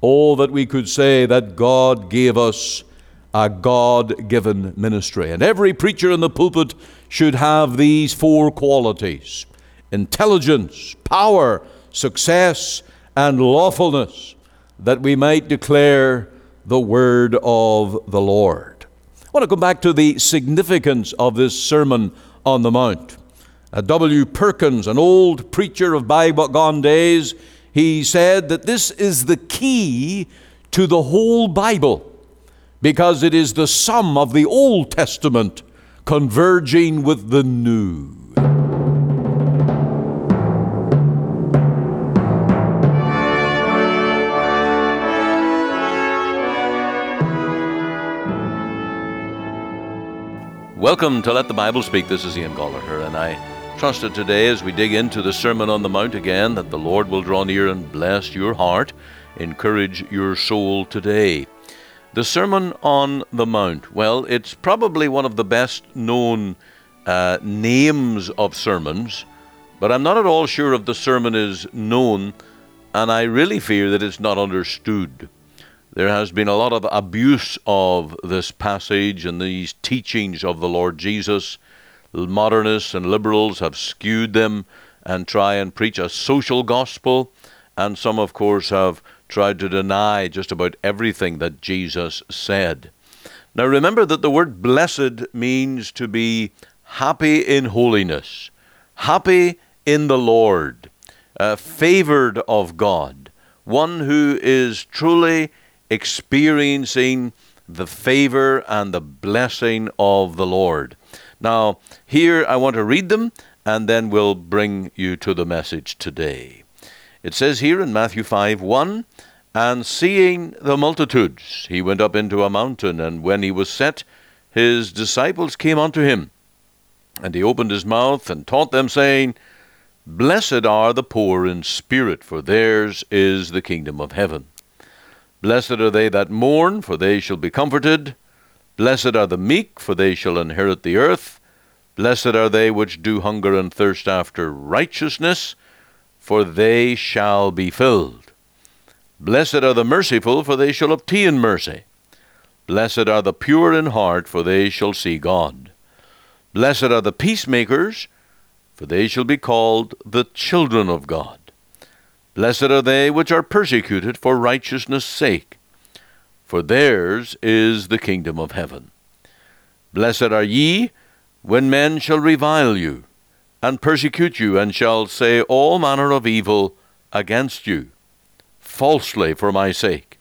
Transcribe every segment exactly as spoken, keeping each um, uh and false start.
Oh, that we could say that God gave us a God-given ministry. And every preacher in the pulpit should have these four qualities: intelligence, power, success, and lawfulness, that we might declare the word of the Lord. I want to come back to the significance of this Sermon on the Mount. Uh, W. Perkins, an old preacher of bygone days, he said that this is the key to the whole Bible, because it is the sum of the Old Testament converging with the New. Welcome to Let the Bible Speak. This is Ian Goligher, and I trust that today, as we dig into the Sermon on the Mount again, that the Lord will draw near and bless your heart, encourage your soul today. The Sermon on the Mount, well, it's probably one of the best known uh, names of sermons, but I'm not at all sure if the sermon is known, and I really fear that it's not understood. There has been a lot of abuse of this passage and these teachings of the Lord Jesus. Modernists and liberals have skewed them and try and preach a social gospel, and some, of course, have tried to deny just about everything that Jesus said. Now remember that the word blessed means to be happy in holiness, happy in the Lord, uh, favored of God, one who is truly experiencing the favor and the blessing of the Lord. Now, here I want to read them, and then we'll bring you to the message today. It says here in Matthew five one, "And seeing the multitudes, he went up into a mountain, and when he was set, his disciples came unto him. And he opened his mouth and taught them, saying, Blessed are the poor in spirit, for theirs is the kingdom of heaven. Blessed are they that mourn, for they shall be comforted. Blessed are the meek, for they shall inherit the earth. Blessed are they which do hunger and thirst after righteousness, for they shall be filled. Blessed are the merciful, for they shall obtain mercy. Blessed are the pure in heart, for they shall see God. Blessed are the peacemakers, for they shall be called the children of God. Blessed are they which are persecuted for righteousness' sake, for theirs is the kingdom of heaven. Blessed are ye, when men shall revile you, and persecute you, and shall say all manner of evil against you, falsely for my sake.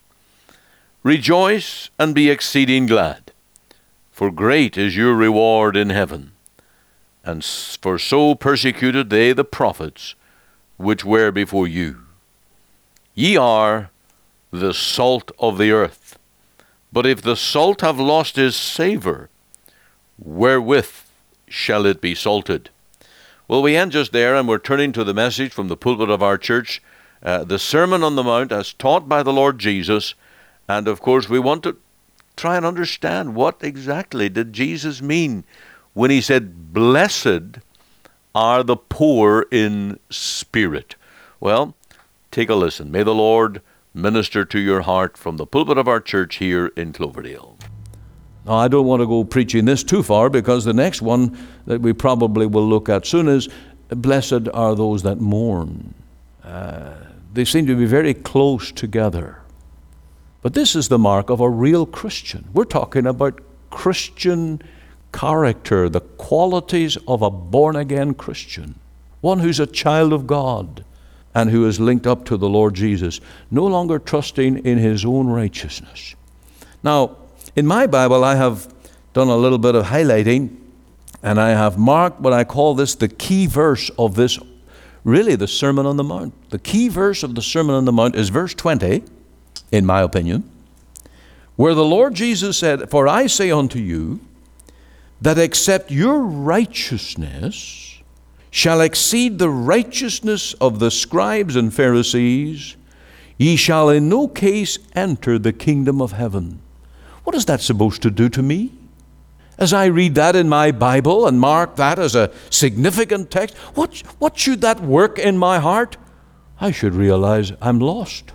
Rejoice and be exceeding glad, for great is your reward in heaven. And for so persecuted they the prophets which were before you. Ye are the salt of the earth. But if the salt have lost his savour, wherewith shall it be salted?" Well, we end just there, and we're turning to the message from the pulpit of our church, uh, the Sermon on the Mount as taught by the Lord Jesus. And of course, we want to try and understand what exactly did Jesus mean when he said, "Blessed are the poor in spirit." Well, take a listen. May the Lord minister to your heart from the pulpit of our church here in Cloverdale. Now, I don't want to go preaching this too far, because the next one that we probably will look at soon is, "Blessed are those that mourn." Uh, they seem to be very close together. But this is the mark of a real Christian. We're talking about Christian character, the qualities of a born-again Christian, one who's a child of God and who is linked up to the Lord Jesus, no longer trusting in his own righteousness. Now, in my Bible, I have done a little bit of highlighting, and I have marked what I call this the key verse of this, really the Sermon on the Mount. The key verse of the Sermon on the Mount is verse twenty, in my opinion, where the Lord Jesus said, "For I say unto you, that except your righteousness shall exceed the righteousness of the scribes and Pharisees, ye shall in no case enter the kingdom of heaven." What is that supposed to do to me? As I read that in my Bible and mark that as a significant text, what, what should that work in my heart? I should realize I'm lost.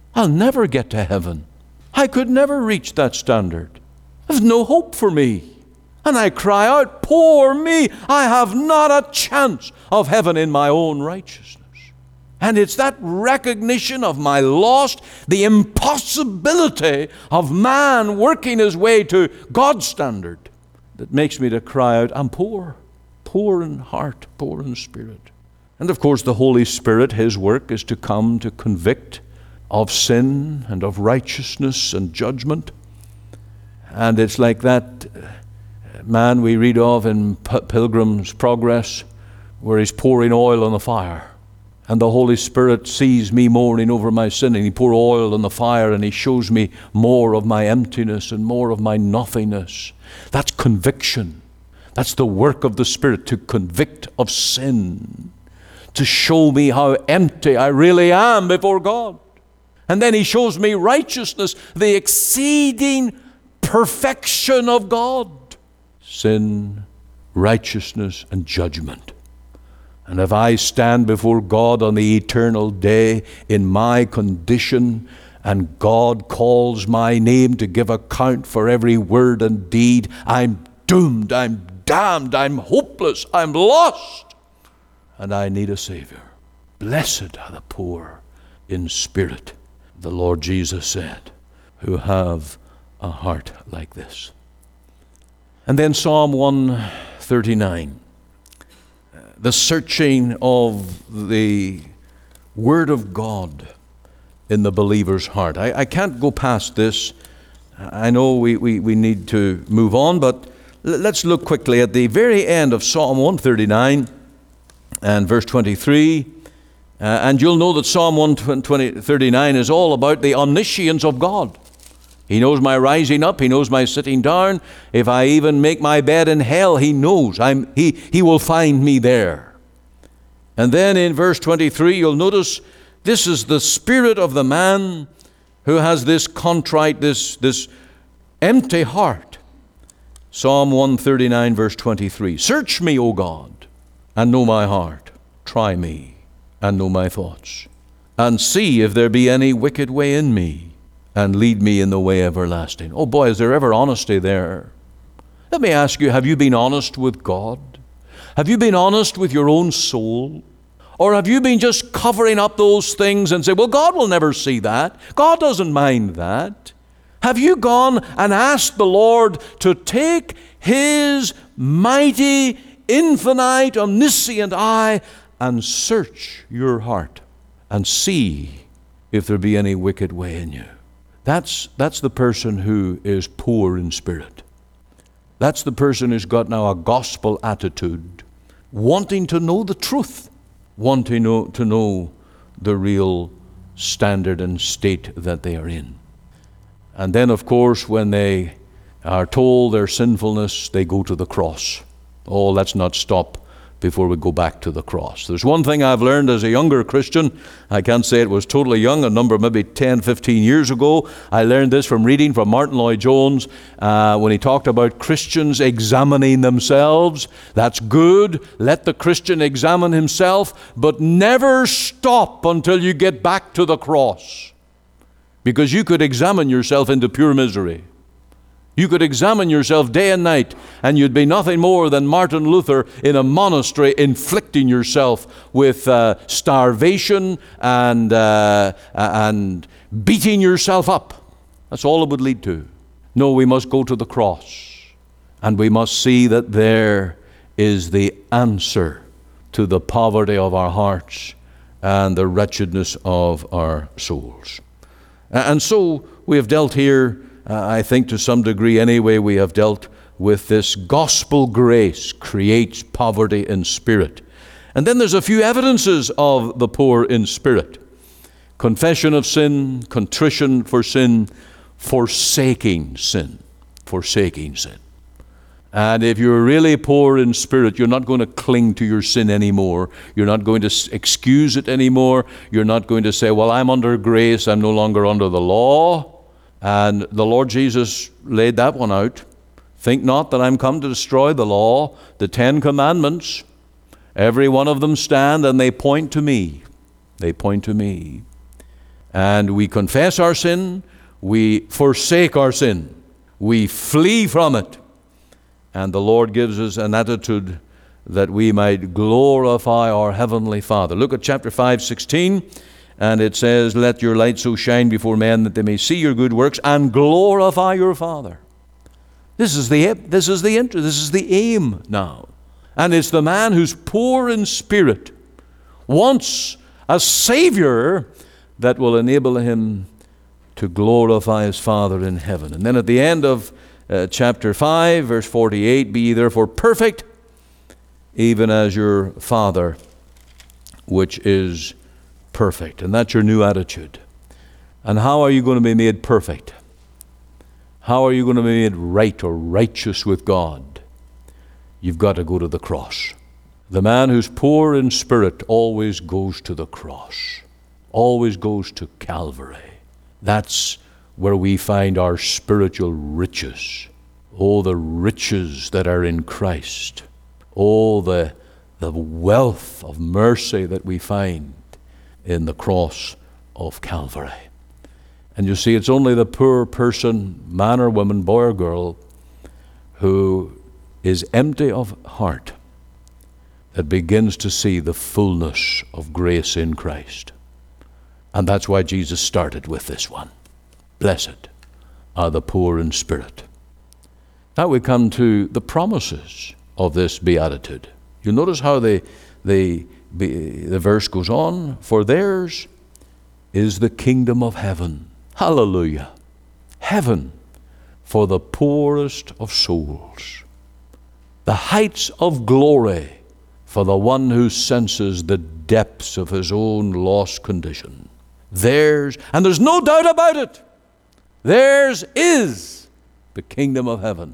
I'll never get to heaven. I could never reach that standard. There's no hope for me. And I cry out, poor me, I have not a chance of heaven in my own righteousness. And it's that recognition of my loss, the impossibility of man working his way to God's standard, that makes me to cry out, I'm poor, poor in heart, poor in spirit. And of course the Holy Spirit, His work is to come to convict of sin and of righteousness and judgment. And it's like that man we read of in Pilgrim's Progress, where he's pouring oil on the fire. And the Holy Spirit sees me mourning over my sin, and He pours oil on the fire, and He shows me more of my emptiness and more of my nothingness. That's conviction. That's the work of the Spirit, to convict of sin, to show me how empty I really am before God. And then He shows me righteousness, the exceeding perfection of God. Sin, righteousness, and judgment. And if I stand before God on the eternal day in my condition, and God calls my name to give account for every word and deed, I'm doomed, I'm damned, I'm hopeless, I'm lost, and I need a Savior. Blessed are the poor in spirit, the Lord Jesus said, who have a heart like this. And then Psalm one thirty-nine. The searching of the Word of God in the believer's heart. I, I can't go past this. I know we, we, we need to move on, but let's look quickly at the very end of Psalm one thirty-nine and verse twenty-three. Uh, and you'll know that Psalm one thirty-nine is all about the omniscience of God. He knows my rising up. He knows my sitting down. If I even make my bed in hell, He knows. I'm, he, he will find me there. And then in verse twenty-three, you'll notice this is the spirit of the man who has this contrite, this, this empty heart. Psalm one thirty-nine, verse twenty-three. Search me, O God, and know my heart. Try me, and know my thoughts. And see if there be any wicked way in me, and lead me in the way everlasting. Oh boy, is there ever honesty there? Let me ask you, have you been honest with God? Have you been honest with your own soul? Or have you been just covering up those things and say, well, God will never see that. God doesn't mind that. Have you gone and asked the Lord to take His mighty, infinite, omniscient eye and search your heart and see if there be any wicked way in you? That's, that's the person who is poor in spirit. That's the person who's got now a gospel attitude, wanting to know the truth, wanting to know, to know the real standard and state that they are in. And then, of course, when they are told their sinfulness, they go to the cross. Oh, let's not stop before we go back to the cross. There's one thing I've learned as a younger Christian. I can't say it was totally young, a number maybe ten, fifteen years ago. I learned this from reading from Martin Lloyd-Jones uh, when he talked about Christians examining themselves. That's good. Let the Christian examine himself, but never stop until you get back to the cross. Because you could examine yourself into pure misery. You could examine yourself day and night, and you'd be nothing more than Martin Luther in a monastery inflicting yourself with uh, starvation and, uh, and beating yourself up. That's all it would lead to. No, we must go to the cross, and we must see that there is the answer to the poverty of our hearts and the wretchedness of our souls. And so we have dealt here, uh, I think to some degree anyway, we have dealt with this gospel grace creates poverty in spirit. And then there's a few evidences of the poor in spirit. Confession of sin, contrition for sin, forsaking sin. Forsaking sin. And if you're really poor in spirit, you're not going to cling to your sin anymore. You're not going to excuse it anymore. You're not going to say, well, I'm under grace, I'm no longer under the law. And the Lord Jesus laid that one out. Think not that I'm come to destroy the law, the Ten Commandments. Every one of them stand and they point to me. They point to me. and we confess our sin, we forsake our sin, we flee from it, and the Lord gives us an attitude that we might glorify our Heavenly Father. Look at chapter five, sixteen, and it says, "Let your light so shine before men that they may see your good works and glorify your Father." This is the this is the interest, this is the aim now. And it's the man who's poor in spirit, wants a Savior that will enable him to glorify his Father in heaven. And then at the end of uh, chapter five, verse forty-eight, "Be ye therefore perfect, even as your Father which is perfect." And that's your new attitude. And how are you going to be made perfect? How are you going to be made right or righteous with God? You've got to go to the cross. The man who's poor in spirit always goes to the cross, always goes to Calvary. That's where we find our spiritual riches. Oh, the riches that are in Christ. Oh, the, the wealth of mercy that we find in the cross of Calvary. And you see, it's only the poor person, man or woman, boy or girl, who is empty of heart that begins to see the fullness of grace in Christ. And that's why Jesus started with this one. Blessed are the poor in spirit. Now we come to the promises of this beatitude. You notice how the, the, the verse goes on. "For theirs is the kingdom of heaven." Hallelujah. Heaven for the poorest of souls. The heights of glory for the one who senses the depths of his own lost condition. Theirs, and there's no doubt about it, theirs is the kingdom of heaven.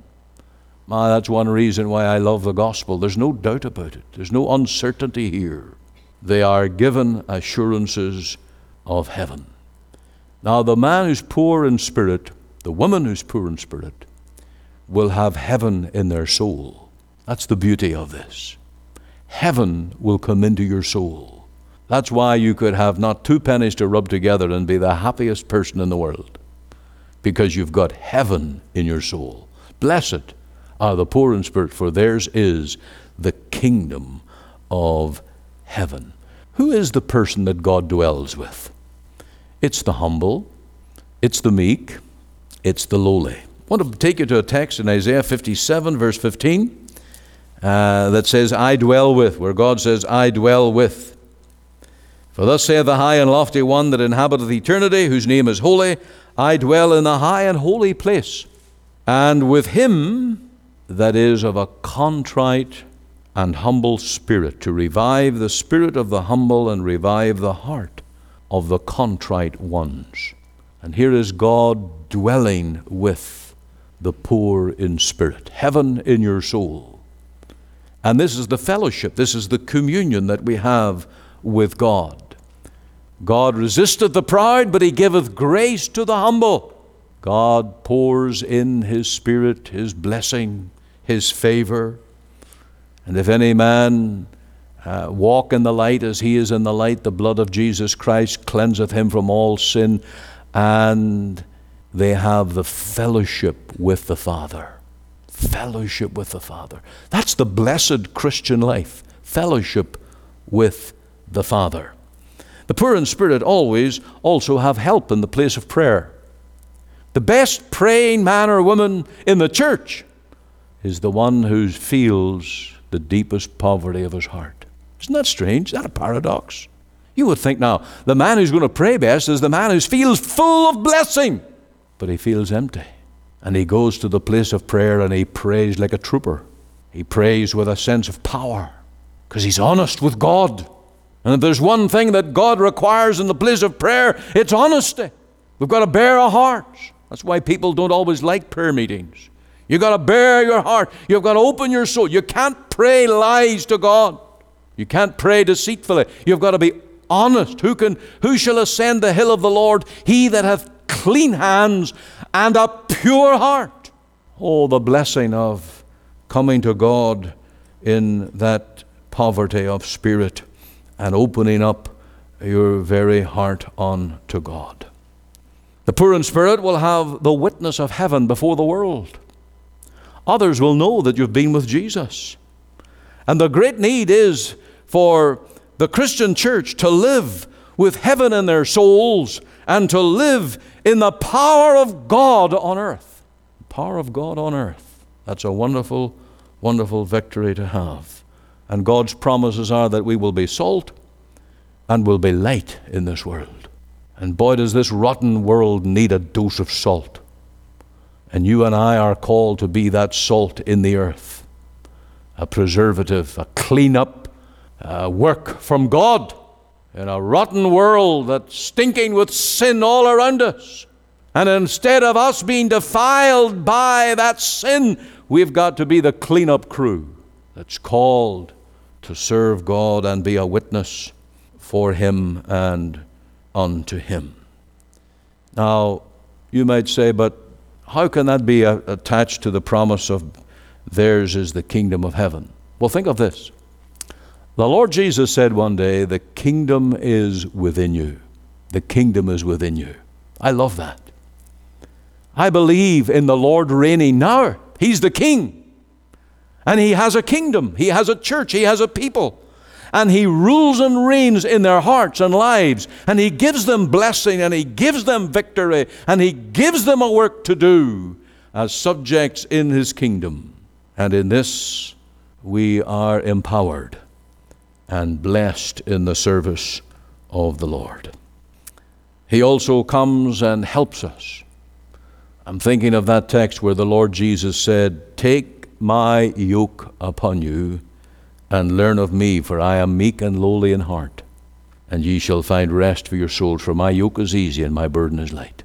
My, that's one reason why I love the gospel. There's no doubt about it. There's no uncertainty here. They are given assurances of heaven. Now, the man who's poor in spirit, the woman who's poor in spirit, will have heaven in their soul. That's the beauty of this. Heaven will come into your soul. That's why you could have not two pennies to rub together and be the happiest person in the world, because you've got heaven in your soul. Blessed are the poor in spirit, for theirs is the kingdom of heaven. Who is the person that God dwells with? It's the humble, it's the meek, it's the lowly. I want to take you to a text in Isaiah fifty-seven, verse fifteen, uh, that says, "I dwell with," where God says, "I dwell with. For thus saith the high and lofty one that inhabiteth eternity, whose name is holy, I dwell in the high and holy place, and with him that is of a contrite and humble spirit, to revive the spirit of the humble and revive the heart of the contrite ones." And here is God dwelling with the poor in spirit. Heaven in your soul. And this is the fellowship, this is the communion that we have with God. God resisteth the proud, but he giveth grace to the humble. God pours in his Spirit, his blessing, his favor. And if any man uh, walk in the light as he is in the light, the blood of Jesus Christ cleanseth him from all sin, and they have the fellowship with the Father. Fellowship with the Father. That's the blessed Christian life. Fellowship with the Father. The poor in spirit always also have help in the place of prayer. The best praying man or woman in the church is the one who feels the deepest poverty of his heart. Isn't that strange? Is that a paradox? You would think now, the man who's going to pray best is the man who feels full of blessing, but he feels empty. And he goes to the place of prayer and he prays like a trooper. He prays with a sense of power because he's honest with God. And if there's one thing that God requires in the place of prayer, it's honesty. We've got to bare our hearts. That's why people don't always like prayer meetings. You've got to bare your heart. You've got to open your soul. You can't pray lies to God. You can't pray deceitfully. You've got to be honest. Who can, who shall ascend the hill of the Lord? He that hath clean hands and a pure heart. Oh, the blessing of coming to God in that poverty of spirit and opening up your very heart unto God. The poor in spirit will have the witness of heaven before the world. Others will know that you've been with Jesus. And the great need is for the Christian church to live with heaven in their souls and to live in the power of God on earth. The power of God on earth. That's a wonderful, wonderful victory to have. And God's promises are that we will be salt and will be light in this world. And boy, does this rotten world need a dose of salt. And you and I are called to be that salt in the earth. A preservative, a clean-up, uh, work from God in a rotten world that's stinking with sin all around us. And instead of us being defiled by that sin, we've got to be the clean-up crew that's called to serve God and be a witness for Him and unto Him. Now, you might say, but how can that be a- attached to the promise of theirs is the kingdom of heaven? Well, think of this. The Lord Jesus said one day, the kingdom is within you. The kingdom is within you. I love that. I believe in the Lord reigning now. He's the king. And He has a kingdom. He has a church. He has a people. And He rules and reigns in their hearts and lives. And He gives them blessing and He gives them victory. And He gives them a work to do as subjects in His kingdom. And in this we are empowered and blessed in the service of the Lord. He also comes and helps us. I'm thinking of that text where the Lord Jesus said, "Take my yoke upon you, and learn of me, for I am meek and lowly in heart, and ye shall find rest for your souls, for my yoke is easy and my burden is light."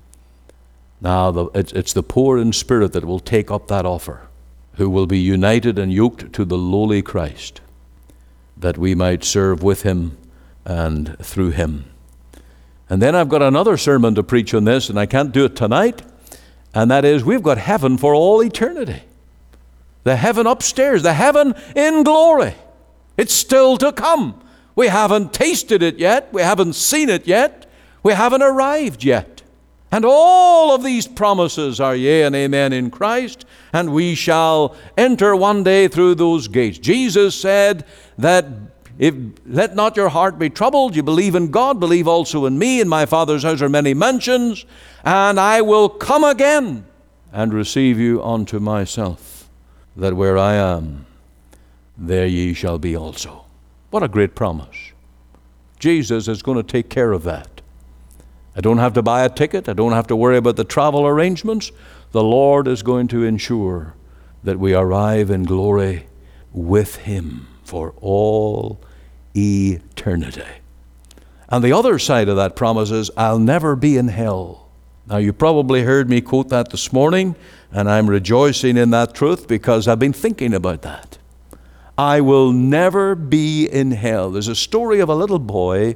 Now, the, it's, it's the poor in spirit that will take up that offer, who will be united and yoked to the lowly Christ, that we might serve with Him and through Him. And then I've got another sermon to preach on this, and I can't do it tonight, and that is, we've got heaven for all eternity. The heaven upstairs, the heaven in glory. It's still to come. We haven't tasted it yet. We haven't seen it yet. We haven't arrived yet. And all of these promises are yea and amen in Christ, and we shall enter one day through those gates. Jesus said that if let not your heart be troubled, you believe in God, believe also in me. In my Father's house are many mansions, and I will come again and receive you unto myself, that where I am, there ye shall be also. What a great promise. Jesus is going to take care of that. I don't have to buy a ticket. I don't have to worry about the travel arrangements. The Lord is going to ensure that we arrive in glory with Him for all eternity. And the other side of that promise is, I'll never be in hell. Now, you probably heard me quote that this morning, and I'm rejoicing in that truth because I've been thinking about that. I will never be in hell. There's a story of a little boy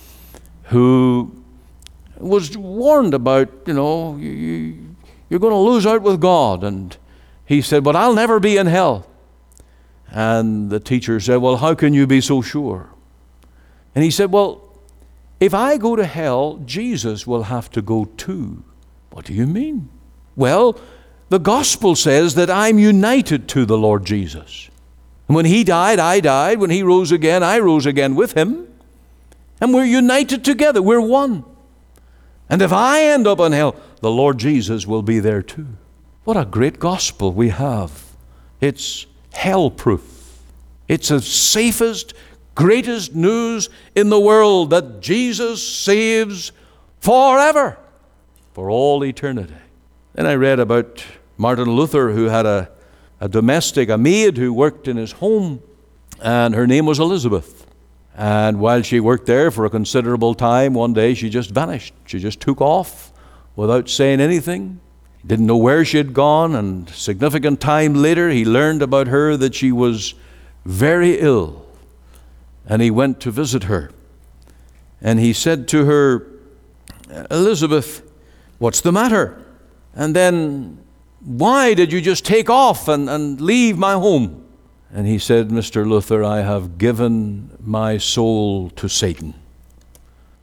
who was warned about, you know, you, you're going to lose out with God. And he said, but I'll never be in hell. And the teacher said, well, how can you be so sure? And he said, well, if I go to hell, Jesus will have to go too. What do you mean? Well, the gospel says that I'm united to the Lord Jesus. And when He died, I died. When He rose again, I rose again with Him. And we're united together. We're one. And if I end up in hell, the Lord Jesus will be there too. What a great gospel we have. It's hell-proof. It's the safest, greatest news in the world, that Jesus saves forever, for all eternity. Then I read about Martin Luther, who had a, a domestic, a maid who worked in his home, and her name was Elizabeth. And while she worked there for a considerable time, one day she just vanished. She just took off without saying anything. He didn't know where she had gone, and significant time later he learned about her that she was very ill. And he went to visit her. And he said to her, Elizabeth, what's the matter? And then, why did you just take off and, and leave my home? And he said, Mister Luther, I have given my soul to Satan.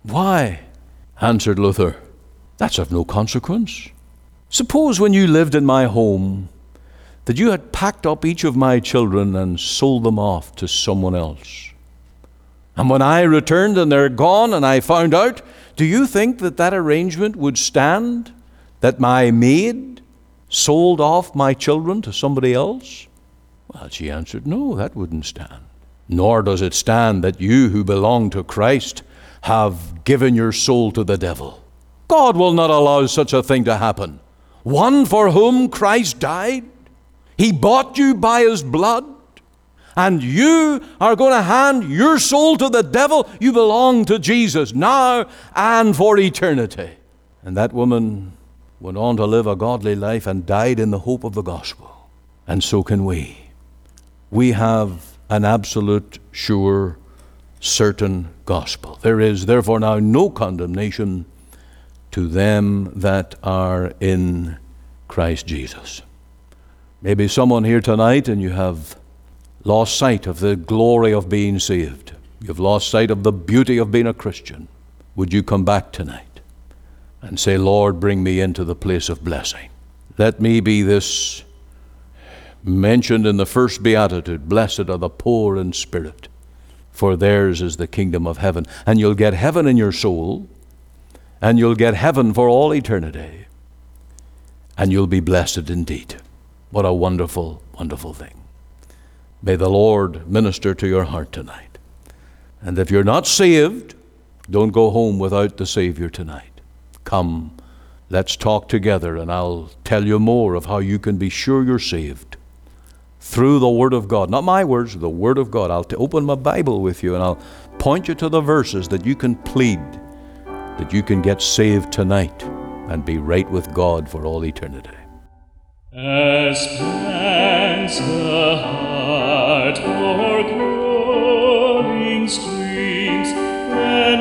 Why? Answered Luther, that's of no consequence. Suppose when you lived in my home that you had packed up each of my children and sold them off to someone else. And when I returned and they're gone and I found out, do you think that that arrangement would stand? That my maid sold off my children to somebody else? Well, she answered, no, that wouldn't stand. Nor does it stand that you who belong to Christ have given your soul to the devil. God will not allow such a thing to happen. One for whom Christ died, he bought you by his blood, and you are going to hand your soul to the devil. You belong to Jesus now and for eternity. And that woman went on to live a godly life and died in the hope of the gospel. And so can we. We have an absolute, sure, certain gospel. There is therefore now no condemnation to them that are in Christ Jesus. Maybe someone here tonight and you have lost sight of the glory of being saved. You've lost sight of the beauty of being a Christian. Would you come back tonight and say, Lord, bring me into the place of blessing. Let me be this mentioned in the first beatitude, blessed are the poor in spirit, for theirs is the kingdom of heaven. And you'll get heaven in your soul, and you'll get heaven for all eternity, and you'll be blessed indeed. What a wonderful, wonderful thing. May the Lord minister to your heart tonight. And if you're not saved, don't go home without the Savior tonight. Come, let's talk together, and I'll tell you more of how you can be sure you're saved through the Word of God. Not my words, the Word of God. I'll t- open my Bible with you, and I'll point you to the verses that you can plead, that you can get saved tonight and be right with God for all eternity. As pants the heart for glowing streams, when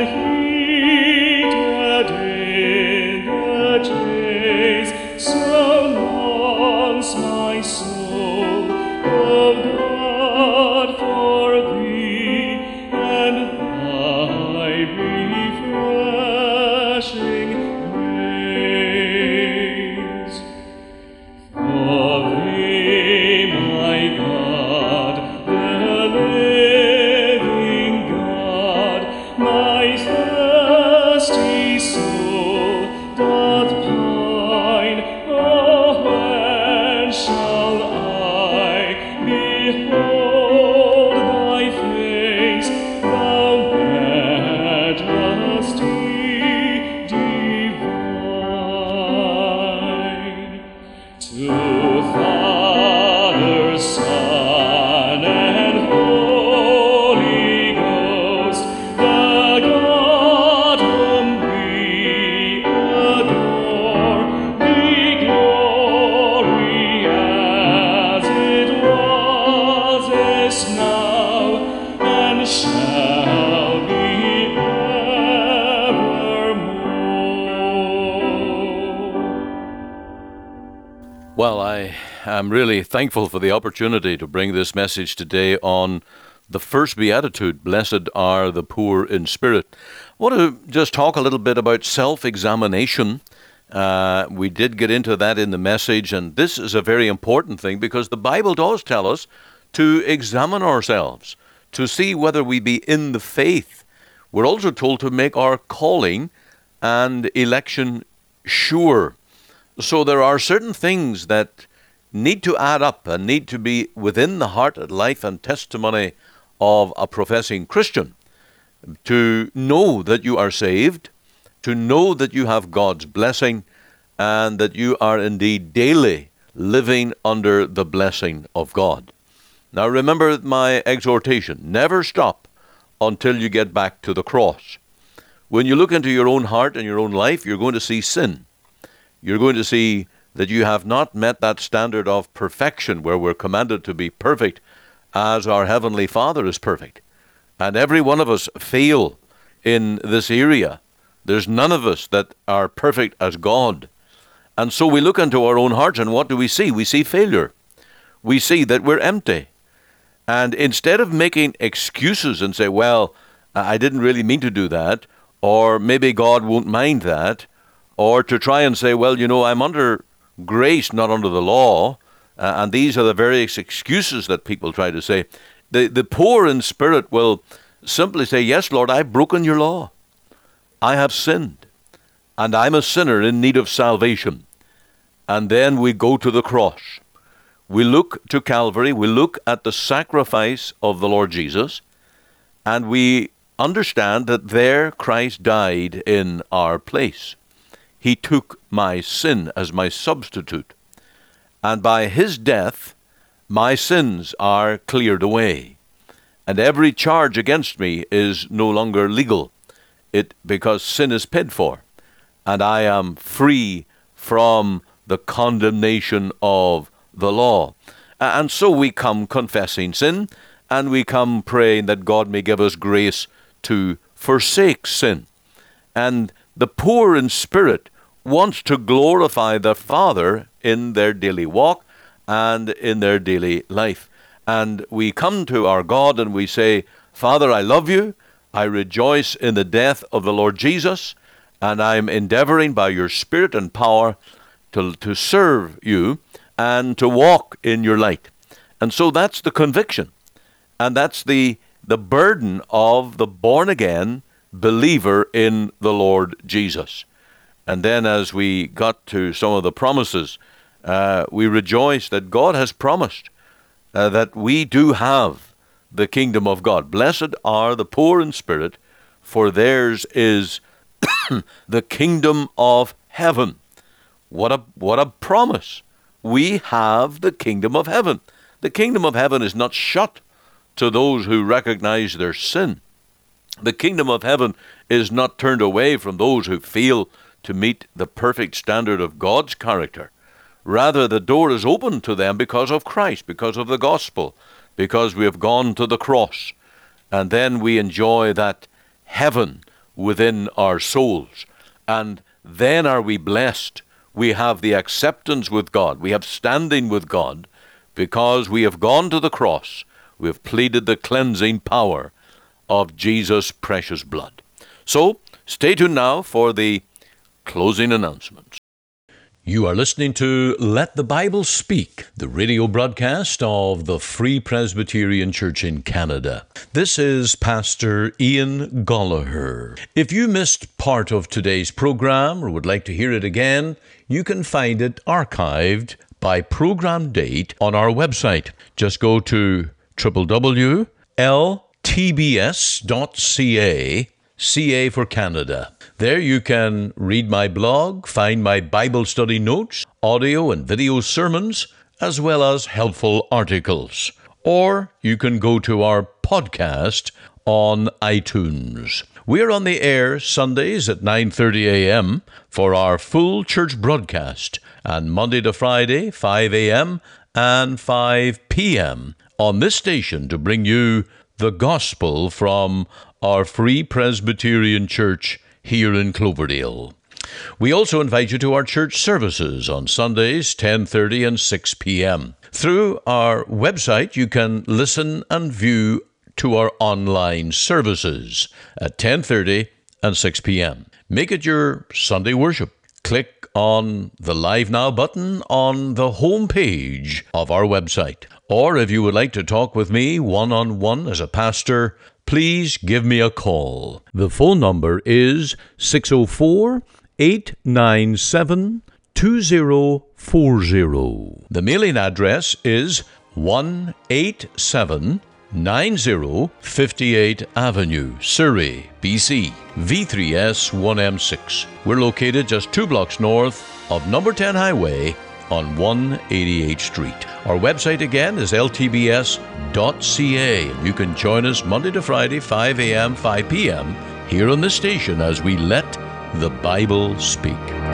heated in the chase, so longs my soul of God for thee, and thy refreshing grace. For thee, my God, the living God, my thirsty soul doth pine. Oh, when shall I behold thy face, thou majesty divine? To Father, Son, and Holy Ghost, the God whom we adore, be glory as it was, is now, and shall be evermore. Well, I am really thankful for the opportunity to bring this message today on the first beatitude, blessed are the poor in spirit. I want to just talk a little bit about self-examination. Uh, we did get into that in the message, and this is a very important thing because the Bible does tell us to examine ourselves, to see whether we be in the faith. We're also told to make our calling and election sure. So there are certain things that need to add up and need to be within the heart, life, and testimony of a professing Christian. To know that you are saved, to know that you have God's blessing, and that you are indeed daily living under the blessing of God. Now remember my exhortation, never stop until you get back to the cross. When you look into your own heart and your own life, you're going to see sin. You're going to see that you have not met that standard of perfection where we're commanded to be perfect as our Heavenly Father is perfect. And every one of us fail in this area. There's none of us that are perfect as God. And so we look into our own hearts, and what do we see? We see failure. We see that we're empty. And instead of making excuses and say, well, I didn't really mean to do that, or maybe God won't mind that, or to try and say, well, you know, I'm under grace, not under the law, uh, and these are the various excuses that people try to say. The, the poor in spirit will simply say, yes, Lord, I've broken your law. I have sinned, and I'm a sinner in need of salvation. And then we go to the cross. We look to Calvary, we look at the sacrifice of the Lord Jesus, and we understand that there Christ died in our place. He took my sin as my substitute, and by his death, my sins are cleared away, and every charge against me is no longer legal, it because sin is paid for, and I am free from the condemnation of the law. And so we come confessing sin, and we come praying that God may give us grace to forsake sin. And the poor in spirit wants to glorify the Father in their daily walk and in their daily life. And we come to our God and we say, Father, I love you. I rejoice in the death of the Lord Jesus, and I'm endeavoring by your Spirit and power to, to serve you and to walk in your light. And so that's the conviction. And that's the, the burden of the born-again believer in the Lord Jesus. And then as we got to some of the promises, uh, we rejoice that God has promised uh, that we do have the kingdom of God. Blessed are the poor in spirit, for theirs is the kingdom of heaven. What a, what a promise. We have the kingdom of heaven. The kingdom of heaven is not shut to those who recognize their sin. The kingdom of heaven is not turned away from those who fail to meet the perfect standard of God's character. Rather, the door is open to them because of Christ, because of the gospel, because we have gone to the cross. And then we enjoy that heaven within our souls. And then are we blessed. We have the acceptance with God. We have standing with God because we have gone to the cross. We have pleaded the cleansing power of Jesus' precious blood. So, stay tuned now for the closing announcements. You are listening to Let the Bible Speak, the radio broadcast of the Free Presbyterian Church in Canada. This is Pastor Ian Gollaher. If you missed part of today's program or would like to hear it again, you can find it archived by program date on our website. Just go to w w w dot l t b s dot c a, C A for Canada. There you can read my blog, find my Bible study notes, audio and video sermons, as well as helpful articles. Or you can go to our podcast on iTunes. We're on the air Sundays at nine thirty a.m. for our full church broadcast, and Monday to Friday, five a.m. and five p.m. on this station to bring you the gospel from our Free Presbyterian Church here in Cloverdale. We also invite you to our church services on Sundays, ten thirty and six p.m. Through our website, you can listen and view to our online services at ten thirty and six p.m. Make it your Sunday worship. Click on the Live Now button on the home page of our website. Or if you would like to talk with me one-on-one as a pastor, please give me a call. The phone number is six oh four, eight nine seven, two oh four oh. The mailing address is one eighty-seven ninety fifty-eight Avenue, Surrey, B C, V three S one M six. We're located just two blocks north of number ten Highway on one eighty-eighth Street. Our website again is l t b s dot c a. You can join us Monday to Friday, five a.m., five p.m. here on the station as we let the Bible speak.